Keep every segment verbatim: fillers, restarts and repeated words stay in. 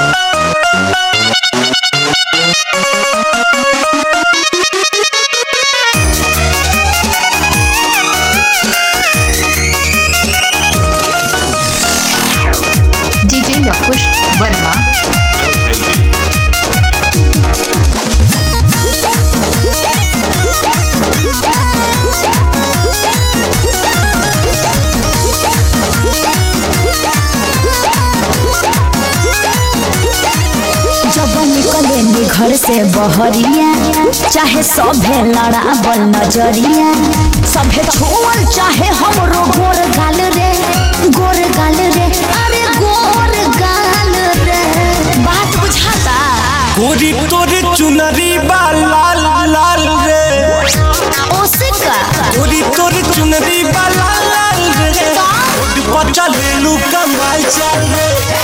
घर से बहरिया चाहे सभे लड़ावल नजरिया सभे छोड़ चाहे हमरो गोर गाल रे गोर गाल रे अरे गोर गाल रे बात बुझाता गोरी तोरे चुनरी बा लाल लाल रे ओसे का गोरी तोरे चुनरी बा लाल लाल रे बच्चा ले लू कमाल चल रे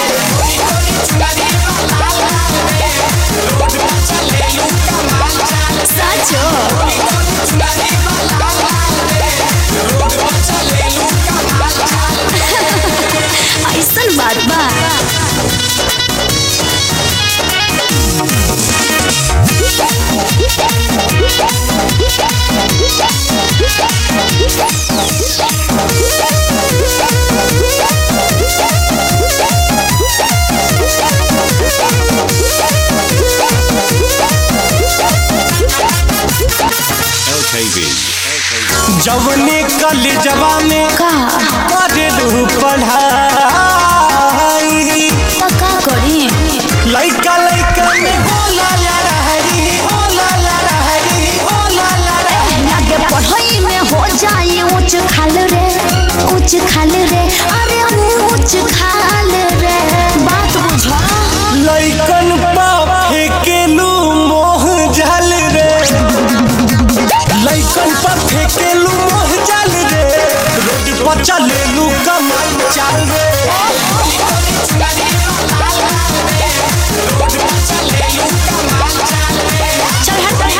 साचो ऐसन बात बा जवने कल जवा में करे लू पढ़ाई पक्का करी लइका लइका में होला ला रहरी होला ला रहरी होला ला रहरी लगे पढ़ाई में हो जाए ऊंच खाल रे ऊंच खाल रे अरे ऊंच खाल रे बात बुझा लइकन पा फेकेलू मोह जल रे लइकन पा फेकेलू मोह जल रे रोड पर चलेलू कमाई चल रे चल हट हट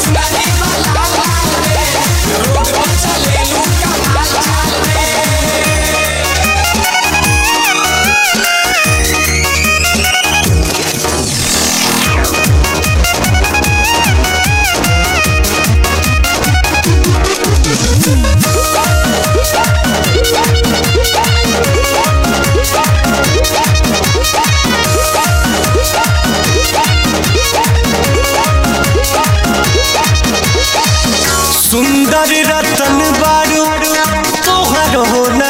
सुंदर रतन बारू तोहर हो न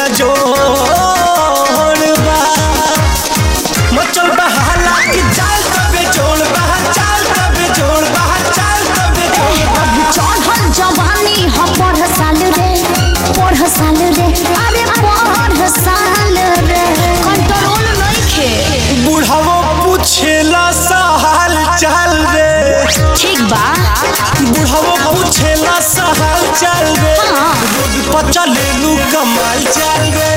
जोड़ बा मचल बहाला की चाल तबे जोड़ बहा चाल तबे जोड़ बहा चाल तबे जोड़ अभी चढ़ल जवानी हम पढ़ साल रे पढ़ साल रे अरे पढ़ साल रे कंट्रोल नइखे बुढ़ावो पूछेला सहाल चल रे ठीक बा बुढ़ावो पूछेला सहाल चल रे रोड पर चलेलू कमाल चल रे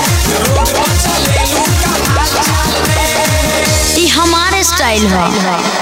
ई हमारे स्टाइल है।